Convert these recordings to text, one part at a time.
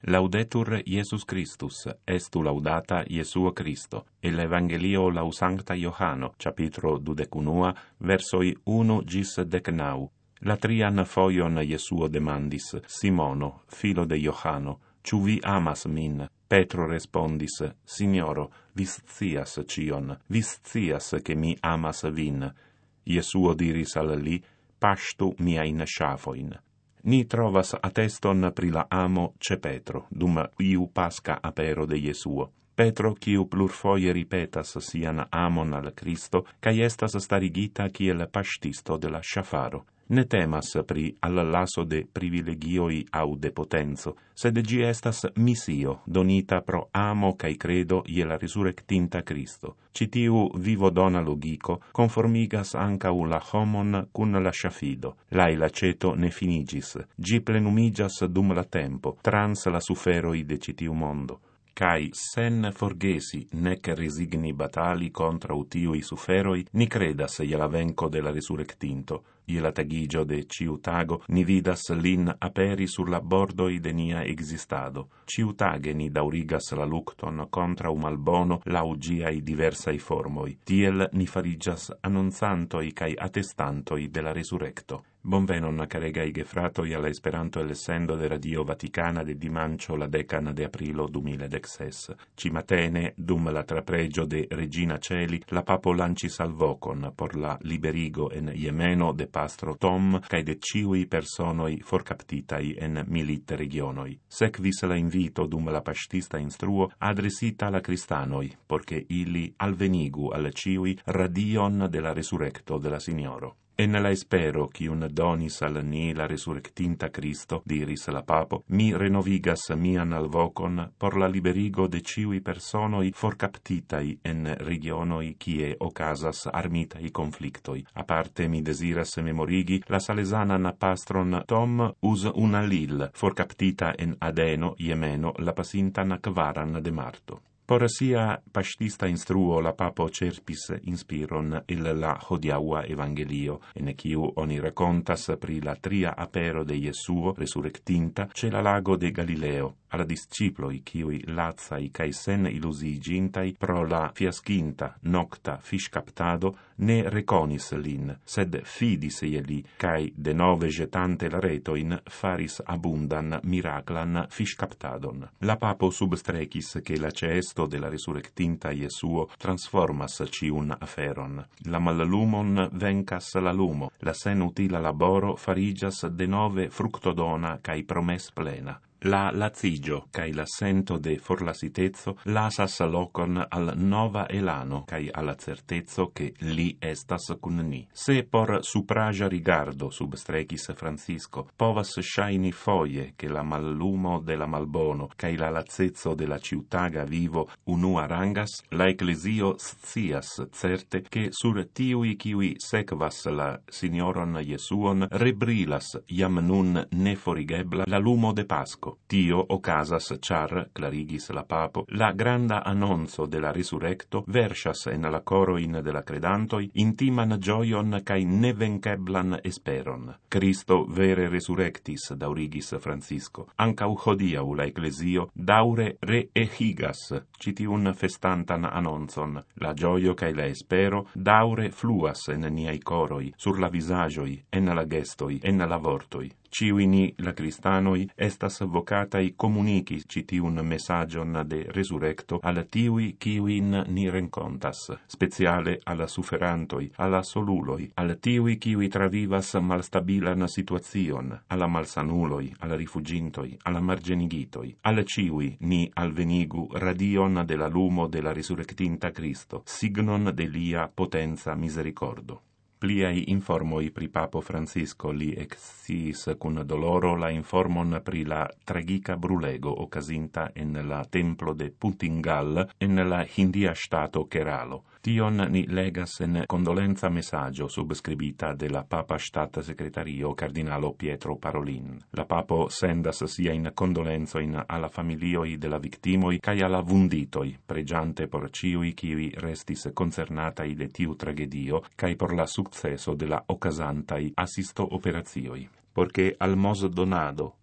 Laudetur Iesus Christus, estu laudata Iesuo Christo, e l'Evangelio lau Sancta Johano, capitro 21, versoi 1 gis 19. La trian foion Iesuo demandis, Simono, filo de Johano, ciu vi amas min? Petro respondis, Signoro, vis scias cion, vis scias che mi amas vin. Iesuo diris al li, pastu miain schafoin. Ni trovas atteston pri la amo ce Petro, dum iu pasca apero de Iesuo. Petro, quiu plurfoie ripetas sian amon al Cristo, cae estas starigita kiel pastisto de la ŝafaro. Ne temas pri allaso de privilegioi au de potenzo, sed gi estas missio, donita pro amo cae credo ie la resurrectinta Cristo. Citiu vivo dona logico conformigas ancau la homon cun la ŝafido. Lai la ceto ne finigis, gi plenumigas dum la tempo, trans la suferoi de citiu mondo. Cai sen forgesi nec resigni batali contra utiui suferoi, ni credas ie la venco de la resurrectinto. Ie la tagigio de ciu tago ni vidas lin aperi sur la bordoi de nia existado. Ciu tage ni daurigas la lucton contra un malbono laugiai diversai formoi. Tiel ni farigas annonzantoi cae attestantoi de la resurrecto. Bonvenon, caregai gefratoi, alla Esperanto elessendo de Radio Vaticana de dimancio la decan de aprilo 2016. Cimatene, dum la trapregio de Regina Celi, la papo lancis al vocon por la liberigo en Iemeno de pastro Tom, cae de ciui personoi forcaptitai en milite regionoi. Sequis la invito dum la pastista instruo adresita alla Cristanoi, porche illi alvenigu al ciui radion de la resurrecto de la Signoro. En la espero quiun donis al ni la resurrectinta Cristo, diris la papo, mi renovigas mian alvocon por la liberigo de ciui personoi forcaptitai en regionoi kie ocasas armitai conflictoi. Aparte mi desiras memorigi la salesanan pastron Tom us una lil, forcaptita en Adeno, Iemeno, la pasintan kvaran de marto. Por sia pastista instruo la papo cerpis inspiron il la hodiaua evangelio, en quiu oni racontas pri la tria apero de Iesuo resurrectinta ce la lago de Galileo, alla disciploi quiui lazai cae sen illusigintai pro la fiascinta nocta fiscaptado ne reconis lin, sed fidis ieli, cae de nove jetante la retoin faris abundan miraclan fiscaptadon. La papo substrecis che la ceesto de la resurrectinta Iesuo transformas ciun aferon. La mallumon vencas la lumo, la sen utila laboro farigas de nove fructodona cae promes plena. La lazigio cae la sento de forlasitezzo lasas locon al nova elano cae alla certezzo che li estas cun ni. Se por supraja rigardo substrecis Francisco povas shaini foie che la mallumo de la malbono cae la lazezzo de la ciutaga vivo unua rangas, la ecclesio scias certe che sur tiui quiui sequas la Signoron Iesuon rebrilas iam nun neforigebla la lumo de Pasco. Tio ocasas char, clarigis la papo, la granda annonzo de la resurrecto versas en la coroin de la credantoi intiman gioion cae nevenceblan esperon. Cristo vere resurrectis, daurigis Francisco. Ancau hodiau la ecclesio daure reehigas citiun festantan annonzon. La gioio cae la espero daure fluas en niai coroi, sur la visagioi, en la gestoi, en la vortoi. Ciui ni, la Cristanoi, estas vocatai comunici citiun messagion de resurrecto al tiui quiuin ni rencontas, speciale alla sufferantoi, alla soluloi, al tiui quiui travivas malstabilan situazion, alla malsanuloi, alla rifugintoi, alla margenigitoi, al ciui ni alvenigu radion de la lumo de la resurrectinta Cristo, signon de lia potenza misericordo. Pliai informoi pri papo Francisco li exciis cun doloro la informon pri la tragica brulego ocasinta en la templo de Putingal en la Hindia stato Keralo. Tion ni legas en condolenza messaggio subscribita de la Papa Stat Secretario Cardinalo Pietro Parolin. La Papo sendas sia in condolenzoin alla familioi de la victimoi cae alla vunditoi, pregiante por ciui quiui restis concernatai de tiu tragedio, cae por la successo de la ocasantai assisto operazioi. Porque al mos donado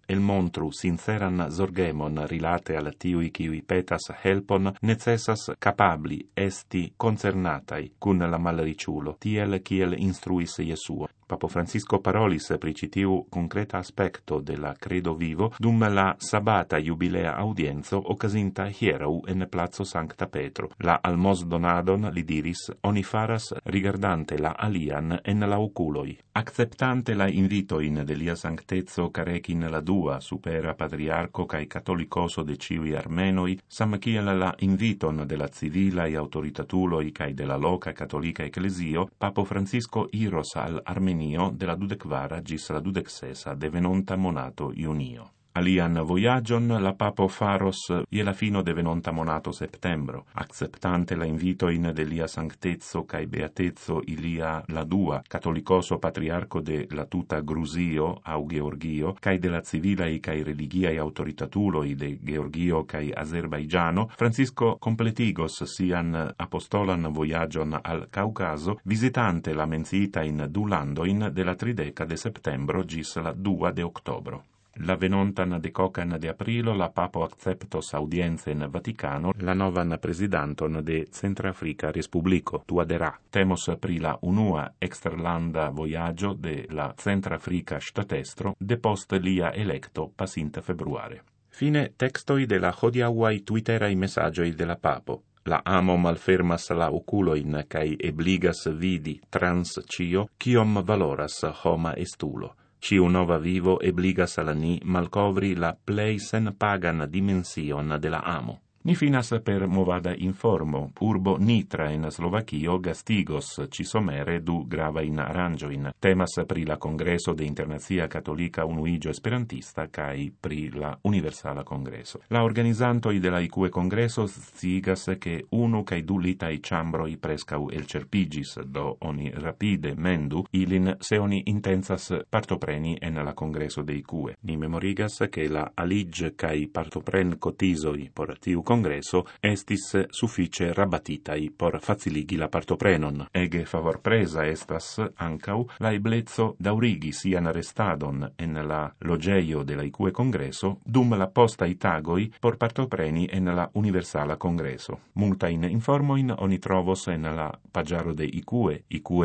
el montru sinceran zorgemon rilate al tiui kiui petas helpon, necessas capabli esti concernatai cun la malriciulo, tiel kiel instruis Jesuo. Papo Francisco parolis pri citiu concreta aspecto de la credo vivo dum la sabata jubilea audienzo occasinta hierau en Plazo Sancta Petro. La almos donadon, li diris, oni faras rigardante la alian en la oculoi. Acceptante la invitoin de lia sanctezzo carecin la dua supera patriarco cae catolicoso de ciui armenoi, sam kiel la inviton de la civilai autoritatuloi cae de la loca catolica ecclesio, Papo Francisco iros al Armenio de la 24 gis la 26 de venonta monato junio. Alian voyagion la papo faros je la fino de venonta monato septembro, acceptante la invitoin de lia sanctezzo cae beatezzo ilia la dua, catolicoso patriarco de la tuta Grusio au Georgio, cae de la civilai cae religiae autoritatuloi de Georgio cae Azerbaigiano, Francisco completigos sian apostolan voyagion al Caucaso, visitante la menciita in du landoin de la 30 de septembro gis la 2 de octobro. La venontan decocan de aprilo la papo acceptos audienze in Vaticano la novan presidanton de Centrafrica Respublico, Tuadera. Temos pri la unua exterlanda voyagio de la Centrafrica statestro depost lia electo pasinte februare. Fine textoi de la hodiauai twitterai messagioi de la papo. La amo malfermas la oculoin cae ebligas vidi trans cio, ciom valoras homa estulo. Ciu nova vivo ebligas al ni malcovri la plei sen pagan dimension de la amo. Ni finas per movada informo. Urbo Nitra en Slovakio gastigos cisomere du gravain aranjoin. Temas pri la Congreso de Internazia Catolica Unuigio Esperantista cae pri la Universala Congreso. La organizantoi de la ICUE Congreso scigas che unu cae du litai chambroi prescau elcerpigis, do oni rapide mendu ilin se oni intensas partopreni en la Congreso de ICUE. Ni memorigas che la alig cae partopren cotisoi por tiu Congreso estis suffice rabatitai por faciligi la partoprenon. Ege favorpresa estas ancau la eblezzo daurigi sian restadon en la logeio de la ICUE Congreso dum la postai tagoi por partopreni en la Universala Congreso. Multain informoin oni trovos en la pagiaro de ICUE,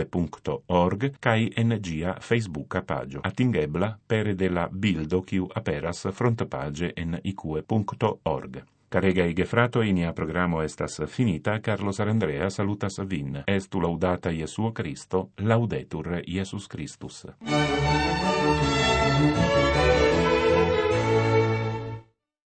icue.org, cae en gia Facebooka pagio, attingebla pere de la bildo quiu aperas frontpage en icue.org. Caregai gefratoi, nia programo estas finita, Carlos Arandrea salutas vin. Estu laudata Jesuo Christo, laudetur Jesus Christus.